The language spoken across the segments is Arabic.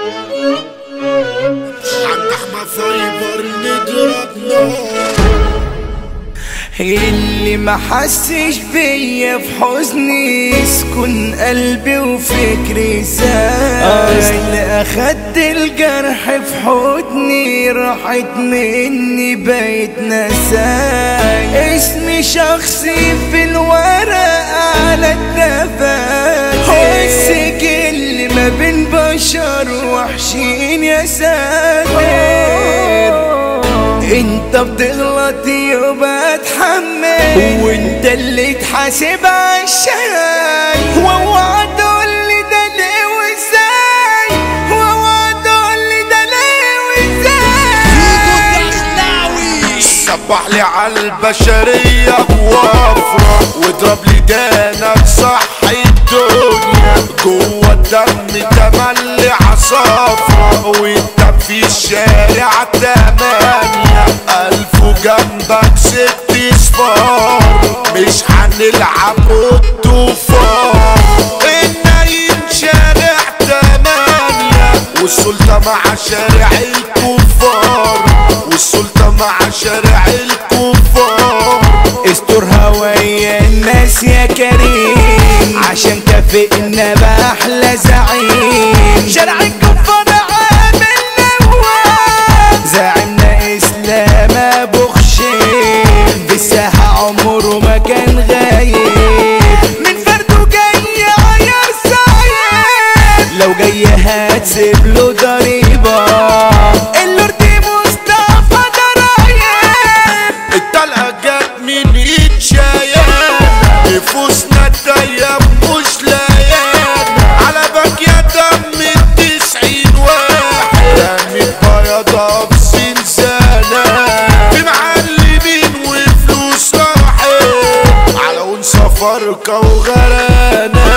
عند احمد فايبر نضرب نار. اللي ما حسش بيا في حزني يسكن قلبي وفكري ساي. اصل اخدت الجرح في حضني راحت مني بقيت نساي. اسمي شخصي في الورق على الدفاتر، والسجل ما بين بشر وحشين يا ساتر. انت بتغلط يبقى اتحمل، وانت اللي تحاسب عالشاي. واوعى تقولي ده ليه وازاي، واوعى تقولي ده ليه وازاي. صبح لي عالبشرية بوفرة واضرب لي دانك صحي الدنيا. جوه الدم تملي عصافرة وانت في الشارع 8 ألف وجنبك 6 صفار. مش هنلعب الطوفان، النايم شارع 8 والسلطة مع شارع الكفار، والسلطة مع شارع الكفار. استر هوايا الناس يا كريم عشان كافئنا بأحلى زعيم. شارع الكفار عامل نواب، زعيمنا اسلام ابو خشيم. في الساحة عمره ما كان غايب، من فرده جاي عيار صعيب. لو جاي هتسيب له ضريبة، اللورد مصطفى ضرايب. الطلقة جت من ايد شيان، نفوسنا الطيب مش ليان. على باك يا دم 90 واحد رميت بياضة في زنزانة. في معلمين وفلوس راحت على ونسى فرقة وغرانة.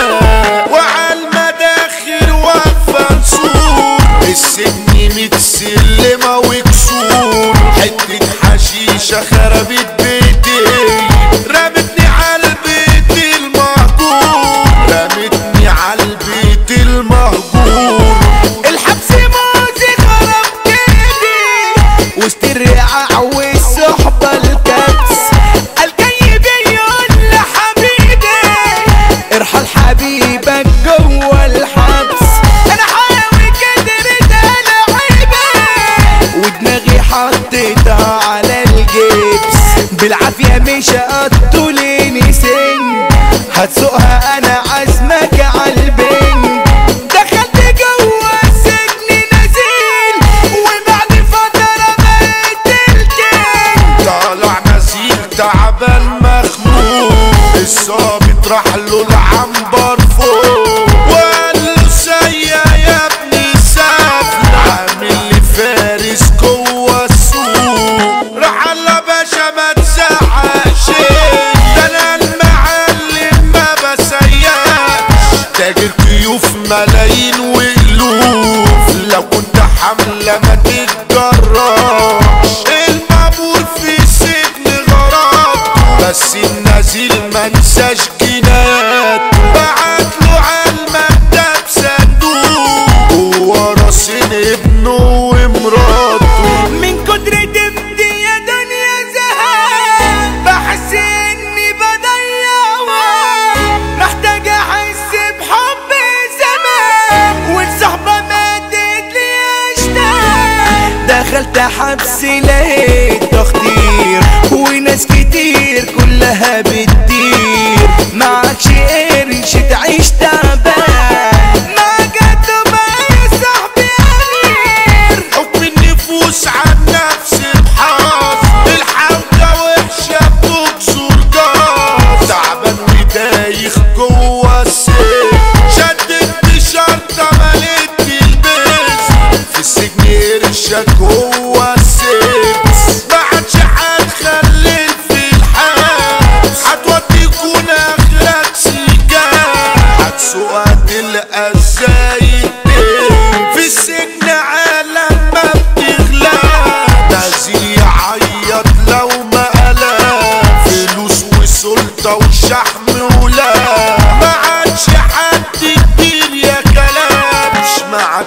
وعالمداخل واقفة نسور، السجن 100 سلمة وكسور. حتة حشيشة خربت بيتي، رمتني عالبيت المهجور، رمتني عالبيت المهجور. الحبس موزي خرب كيدي وسط الرعاع والصحبة الكبس. الجاي بيقول لحبيبي ارحل حبيبك جوه الحبس. انا حاوي كدرت لعيبة ودماغي حطيتها على الجبس. بالعافية مش هقطوليني سن، هتسوقها انا عزمك عالبنج. دخلت جوه السجن نزيل وبعد فترة بقيت الكينج. طالع نزيل تعبان مخنوق، الظابط راح له العنبر فوق وقال له سيا يا ابني سافلة، عامل لي فارس جوه السوق. راح الله باشا ما تزعقش، ده انا المعلم ما بسياش. تاجر ضيوف ملايين والوف، لو كنت حملة ما تتجراش. المأمور في السجن غرضته، بس النزيل منساش جناياته. بعتله عالمكتب صندوق وورثين ابنه ومراته. من كتر دمتي يا دنيا زهقان، بحس اني بضيع وقت. محتاج احس بحب زمان، والصحبة ماتت لي اشتاق. دخلت حبس لقيت تخدير وناس كتير كلها بتدير. معكش قرش تعيش تعبان، ما جت بقى يا صاحبي امير. حكم النفوس عن نفس الحظ، الحوجة وحشة بتكسر جاز. تعبان ودايخ جوه السجن، شدت شرطة مليت البس. في السجن قرشك جوه السجن، ما عادش هتخلل في الحبس. هتوديكون اخرك سجان، هتسوق تلقى ازاي في السجن عالم ما بتغلى. نازل يعيط لو ما قلق، فلوس وسلطة وشحم ولا. ما عادش حد كبير يا كلام، مش ما عادش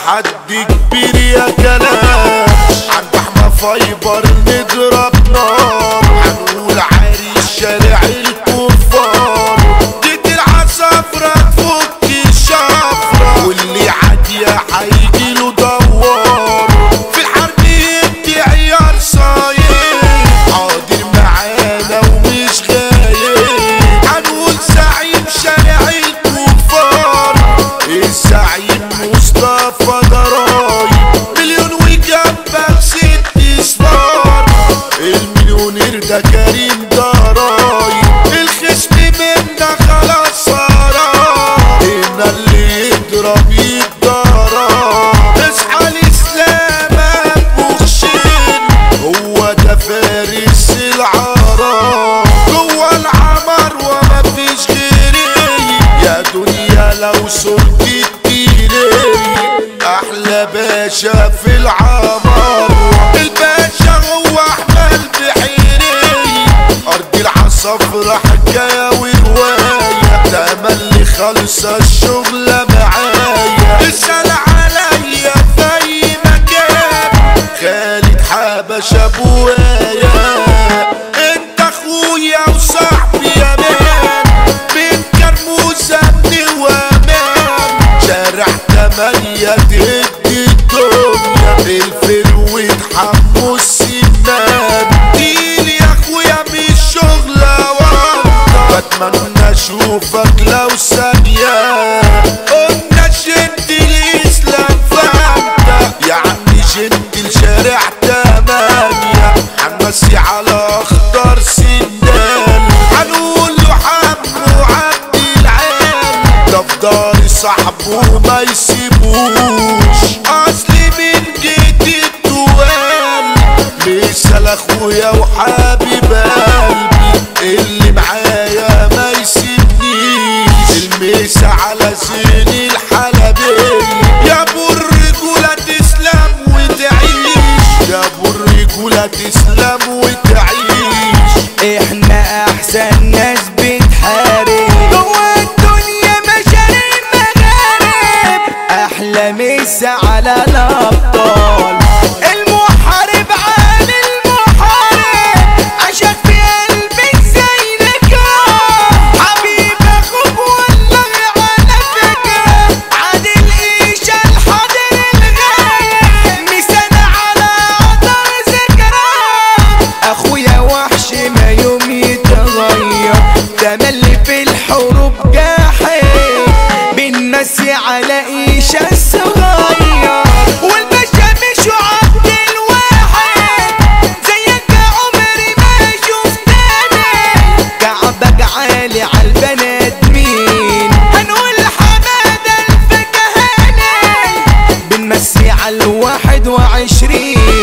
حد كبير يا كلام. عند احمى فايبر نضرب نار، هنقول عريس شارع الكفار. جيت العصافرة تفك الشفرة، واللي عادية هيجيله دوار. في الحرب انت عيار صايم، حاضر معانا ومش غايب. هنقول زعيم شارع الكفار، الزعيم مصطفى ضرايب. مليون وجنبك 6 صفار، المليونير ده كريم ضرايب. الخصم منا خلاص صرايب، هنا اللي يضرب يتضرب. اصحى الاسلام ابو خشين، هو ده فارس العرب. جوه العمر وما فيش غيري، يا دنيا لو صرتي تطيري. احلى باشا في العمر، الباشا هو احمد بحيري. ارض العصافرة حكاية ورواية، ده ملي خالصة الشغلة معايا. اسأل عليا في اي مكان، خالد حبش ابويا. انت اخويا وصاحبي يا مان، من كرموزة ابني وامان. شارع 8 تهد الدنيا، الفروة حمو السنان. ديلي يا اخويا مش شغلة وانت، بتمنى اشوفك لو ثانية. قلنا جنت الاسلام فانت، يا عمي جنت الشارع 8. هنمسي على اخضر سندال، هنقول له حمو عبد العال. ده في دار صاحبه ما يسيبوش، اصلي من جيت الدوال. مثال اخويا وحبيب قلبي، اللي معايا ما يسيبنيش. المسا على زين الحلبية، يا ابو الرجولة تسلم وتعيش. يا ابو الرجولة تسلم وتعيش. احنا احسن ناس بتحارب، جوه الدنيا مشاريع مغارب. احلى مسا على الابطال، المحارب عن المحارب. عشان في قلبك زي نكار، حبيب اخوك والله على فكرة. عادل ايش الحاضر الغايب، مسانا على قدر ذكرى. اخويا وحش ما يوم يتغير، تملي في الحروب جاحد. بنمسي على ايش الصغير، والباشا مش عبد الواحد. زيك عمري ما شفتني، كعبك عالي عالبنات مين. هنقول حمادة الفكهاني، بنمسي على 21.